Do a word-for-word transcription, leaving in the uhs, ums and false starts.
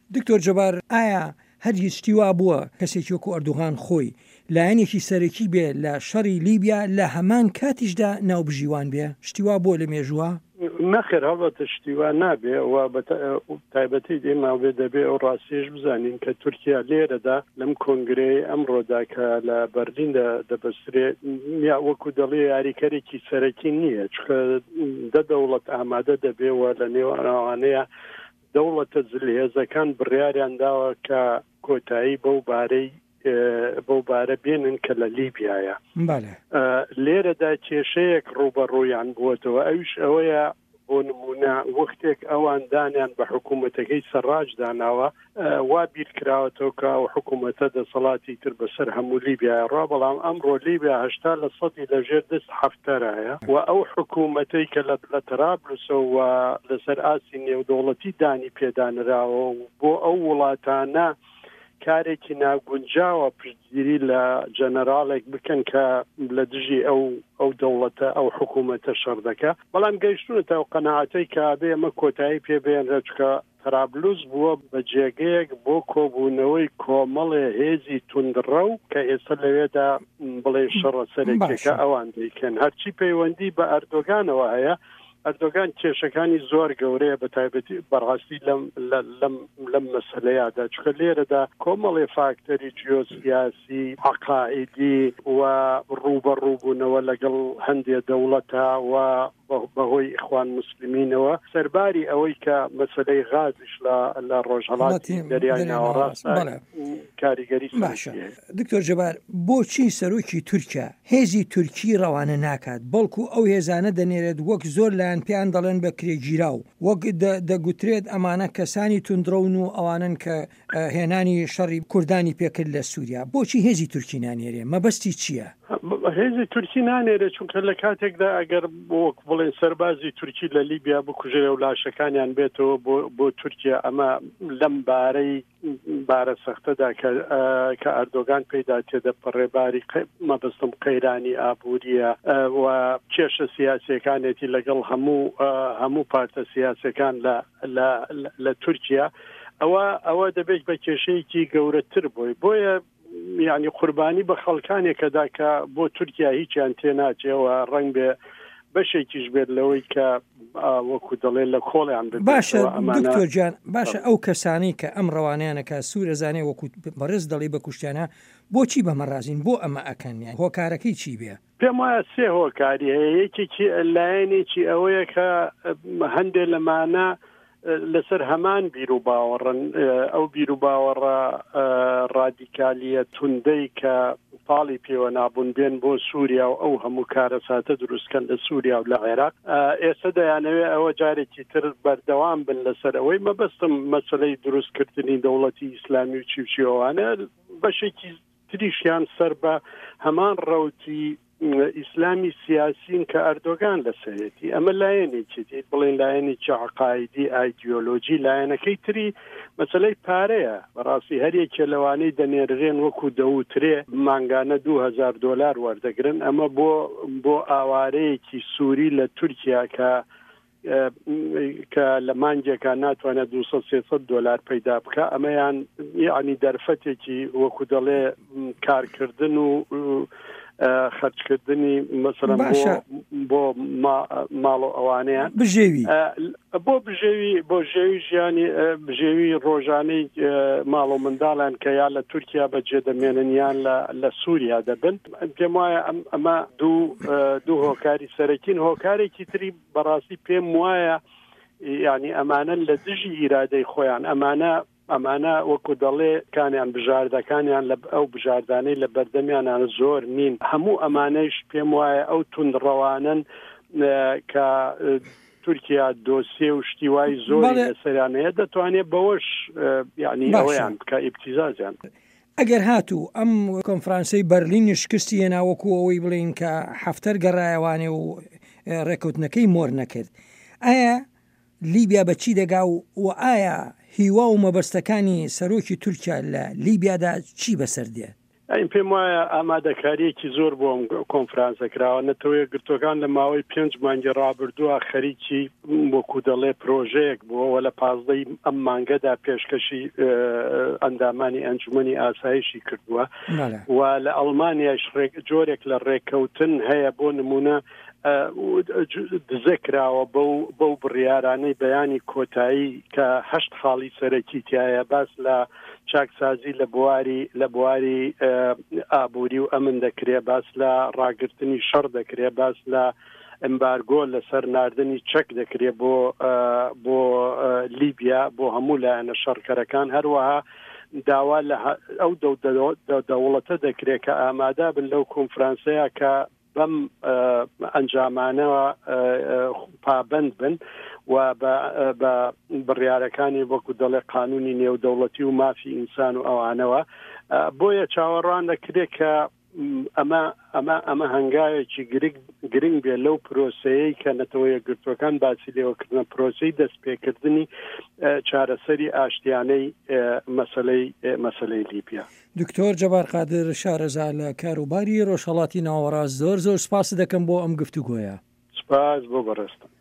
دکتۆر جەبار ئایا هەر هیچی وا بووە کەسێکی وەکو ئەردوغان خۆی لایەنێکی سەرەکی بێ لە شەڕی لیبیا لە هەمان کاتیشدا ناوبژیوان بێ شتیوا بۆ لە مێژووە؟ نەخێر هەڵبەتە شتیوان نابێ و تایبەتی دێماوێ دەبێ ئەو ڕاستیش بزانین کە تورکیا لێرەدا لەم کۆنگرەی ئەمڕۆدا کە لە بەرلیندا دەبەسترێت یا وەکو دەڵێ یاریکەرێکی سەرەکی نییە چکە دە دەوڵەت ئامادە دەبێەوە لە نێوانەوانەیە دەوڵەتە جلهێزەکان بڕیاریان داوە کە کۆتایی بەو بارەی بەو بارە بێنن کە لە لیبیایە لێرەدا کێشەیەک ڕوبەڕوویان بووەتەوە ئەوش ئەوەیە بۆ نمونە وەختێک ئەوان دانیان بە حکوومەتەکەی سەرڕاج داناوە وا بیرکراوەتەوە کە ئەو حکوومەتە دەسەڵاتی تر بەسەر هەموو لیبیای ڕا بەڵام ئەمڕۆ لیبیا هەشتا لە سەدی لەژێر دەست هەفتەرایە و ئەو حکوومەتەی کە لە ترابلسەوە لەسەر ئاسی نێودەوڵەتی دانی پێدانراوە بۆ ئەو وڵاتانە کارێکی ناگونجاوە پشتگیری لە جەنەرالێک بکەن کە لە دژی ئەو ئەو دەوڵەتە ئەو حکوومەتە شەڕ دەکە بەڵام گەیشتونەتە ئەو قەناعەتەی کە بێ ئەمە کۆتایی پێبێنرە چکە ترابلوس بووە بە جێگەیەک بۆ کۆبوونەوەی کۆمەڵێ هێزی توندڕە و کە ئێستا لەوێدا بڵێ شەڕە سەرێکێکە ئەوان دەیکەن هەرچی پەیوەندی بە ئەردۆگانەوە هەیە ئەردۆگان کێشەکانی زۆر گەورەیە بە تایبەتی بەڕاستی لەم مەسەلەیەدا چکە لێرەدا کۆمەڵێ فاکتەری جیۆسیاسی عەقائیدی و ڕوبەڕووبوونەوە لەگەڵ هەندێک دەوڵەتە و بەهۆی ئیخوان موسلیمینەوە سەرباری ئەوەی کە مەسەلەی غازش لە ڕۆژهەڵاتی دەریای ناوەڕاست کاریگەری باشە. دکتۆر جەبار بۆچی سەرۆکی تورکیا هێزی تورکی ڕەوانە ناکات بەڵکو ئەو هێزانە دەنێرێت وەک زۆر لایەن پێیان دەڵێن بە کرێگیرا و وەک دەگوترێت ئەمانە کەسانی توندڕەون و ئەوانن کە هێنانی شەڕی کوردانی پێکرد لە سووریا بۆچی هێزی تورکی نانێرێ مەبەستی چییە؟ هێزی تورکی نانێرێ چونکە لە کاتێکدا ئەگەر وەک بڵێن سەربازی تورکی لە لیبیا بکوژێ و لاشەکانیان بێتەوە بۆ تورکیا ئەمە لەم بارەی بارە سەختەدا کە ئەردۆگان پێدا تێدە پەڕێباری مەبەستم قەیرانی ئابووریە و کێشە سیاسیەکانێتی لەگەڵ هەموو هەموو پارتە سیاسەکان لە تورکیا ئەوە ئەوە دەبێت بە کێشەیەکی گەورەتر بووی بۆیە یعنی قوربانی بە خەڵکانێکەدا کە بۆ تورکیا هیچیان تێناچێەوە ڕنگ بێ بەشێکیش بێت لەوەی کە وەکو دەڵێن لە کۆڵیان باشە دکتۆر جان باشە ئەو کەسانی کە ئەم ڕەوانیانەکە سوورەزانێ وەکو بەڕێز دەڵی بە کوشتیانە بۆچی بەمەڕازین بۆ ئەمە ئەکەنیان هۆکارەکەی چی بێ؟ پێم وایە سێ هۆکاری هەیە یەکێکی لایەنێکی ئەوەیە کە هەندێک لەمانە لەسەر هەمان بیر و باوەڕن ئەو بیر و باوەڕە ڕادیکالیە توندەی کە پاڵی پێوە نابوون بێن بۆ سووریا و ئەو هەموو کارەساتە دروستکەن لە سووریا و لە عێراق ئێستا دەیانەوێ ئەوە جارێکی تر بەردەوام بن لەسەر ئەوەی مەبەستم مەسەلەی دروستکردنی دەوڵەتی ئیسلامی و چیوچیەوانە بەشێکی تریشیان سەر بە هەمان ڕەوتی ئیسلامی سیاسین کە ئەردۆگان لەسەرێتی ئەمە لایەنێکی دیت بڵێن لایەنێکی عەقایدی ئایدیۆلۆژی لایەنەکەی تری مەسەلەی پارەیە بەڕاستی هەرێکە لەوانەی دەنێرێن وەکو دەوترێ مانگانە دوو هەزار دۆلار وەردەگرن ئەمە بۆ بۆ ئاوارەیەکی سووری لە تورکیا کە کە لە مانگێکە ناتوانێت دووسەد سێسەد دۆلار پەیدا بکە ئەمەیان یعنی دەرفەتێکی وەکو دەڵێ کارکردن و خەرجکردنی مەسەڵەن بۆ ماڵ و ئەوانەیە بژێوی بۆ بژێوی بۆ ژێوی ژیانی بژێوی ڕۆژانەی ماڵ و منداڵیان کە یا لە تورکیا بەجێ دەمێننیان لە سووریا دەبن پێم وایە ئەمە دوو دوو هۆکاری سەرەکین هۆکارێکی تری بەڕاستی پێم وایە یعنی ئەمانە لە دژی ئیرادەی خۆیان ئەمانە ئەمانە وەکو دەڵێ کانیان بژاردەکانیان لە ئەو بژاردانەی لە بەردەمیانان زۆر نین هەموو ئەمانەیش پێم وایە ئەو توندڕەوانن کە تورکیا دۆسیێ و شتیوای زۆری لەسەریانەیە دەتوانێت بەوەش یعنی ئەوەیان بکە ئیبتیزازیان ئەگەر هاتوو ئەم کۆنفرانسەی بەرلینی شکستی هێناوەکو ئەوەی بڵین کە هەفتەر گەڕایەوانێ و ڕێکەوتنەکەی مۆر نەکرد ئایا لیبیا بەچی دەگا و ئایا هیوا و مەبەستەکانی سەرۆکی تورکیا لە لیبیادا چی بەسەر دێ؟ ئەین پێم وایە ئامادەکاریەکی زۆر بۆ ئەم کۆنفرانسە کراوە نەتەوەی گرتوەکان لە ماوەی پێنج مانگی ڕابردووە خەریکی وەکو دەڵێ پرۆژەیەک بووە لە پازدەی ئەم مانگەدا پێشکەشی ئەندامانی ئەنجومەنی ئاسایشی کردووە و لە ئەڵمانیاش جۆرێک لە ڕێککەوتن هەیە بۆ نمونە دزەکراوە بەو بڕیارانەی بەیانی کۆتایی کە هەشت خاڵی سەرەکی تایە باس لە چاکسازی لە بواری لە بواری ئابووری و ئەمن دەکرێ باس لە ڕاگررتنی شەڕ دەکرێ باس لە ئەمبارگۆ لەسەر ناردنی چەک دەکرێت بۆ بۆ لیبیا بۆ هەموو لایەنە شەڕکەرەکان هەروەها داوا لە ئەو دەوڵەتە دەکرێت کە ئامادا بن لەو کۆنفرانسەیە کە بەم ئەنجامانەوە پابند بن و بە بڕیارەکانی وەکو دەڵێ قانونی نێودەوڵەتی و مافی ئینسان و ئەوانەوە بۆیە چاوەڕوان دەکرێت کە ئەمە ئەمە ئەمە هەنگاوێکی گرنگ بێ لەو پرۆسەیەی کە نەتەوەیە گرتوەکان باسی لێوەکردنە پرۆسەی دەستپێکردنی چارەسەری ئاشتیانەی مەسەلەی مەسەلەی لیبیا. دکتۆر جەبار قادر شارەزا لە کاروباری ڕۆژهەڵاتی ناوەڕاست زۆر زۆر سپاس دەکەم بۆ ئەم گفتوگۆیە. سپاس بۆ بەڕێستە.